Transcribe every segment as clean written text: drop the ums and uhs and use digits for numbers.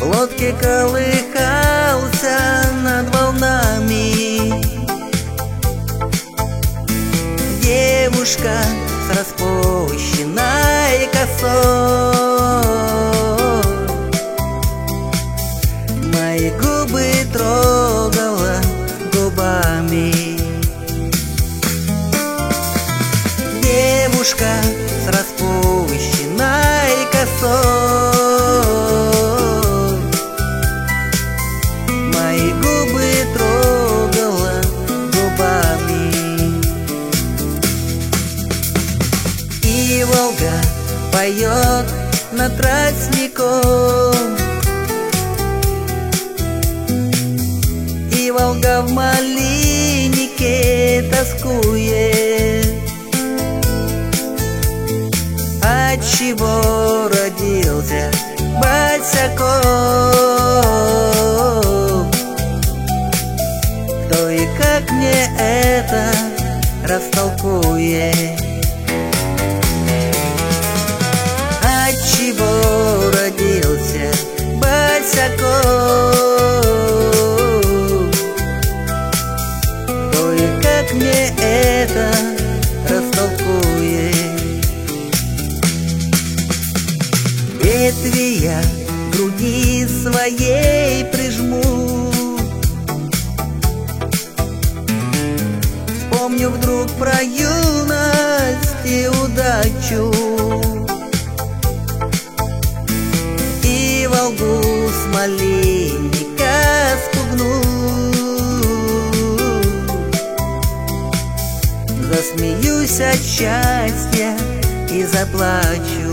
В лодке колыхался над волнами девушка с распущенной косой. Мои губы трогала губами девушка с распущенной косой. Мои губы трогала губами. И Волга поет над тростником, и Волга в малиннике тоскует. Отчего родился босяком? Кто и как мне это растолкует? Отчего родился босяком? Кто и как мне это растолкует? Ветви я к груди своей прижму, вспомню вдруг про юность и удачу, и Волгу с малинника спугну. Засмеюсь от счастья и заплачу,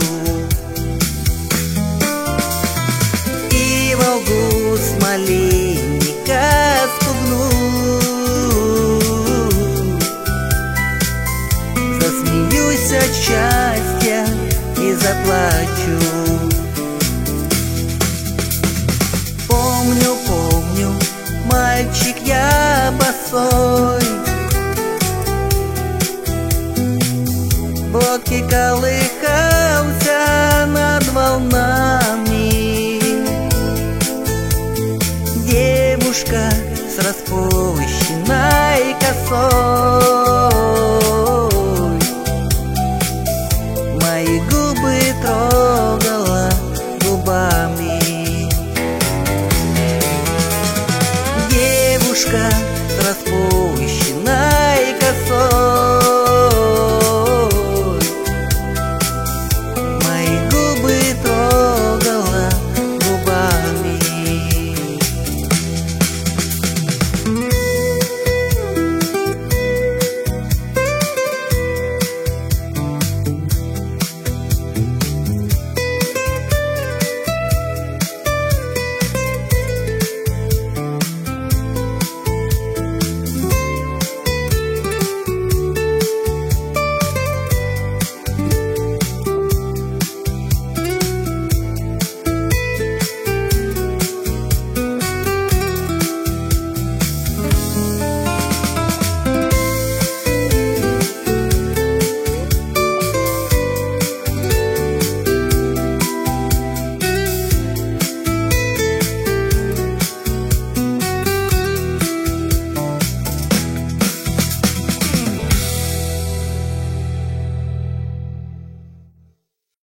Волгу с малинника спугну. Засмеюсь от счастья и заплачу. Помню, помню, мальчик я босой, в лодке колыхался над волнами девушка с распущенной косой.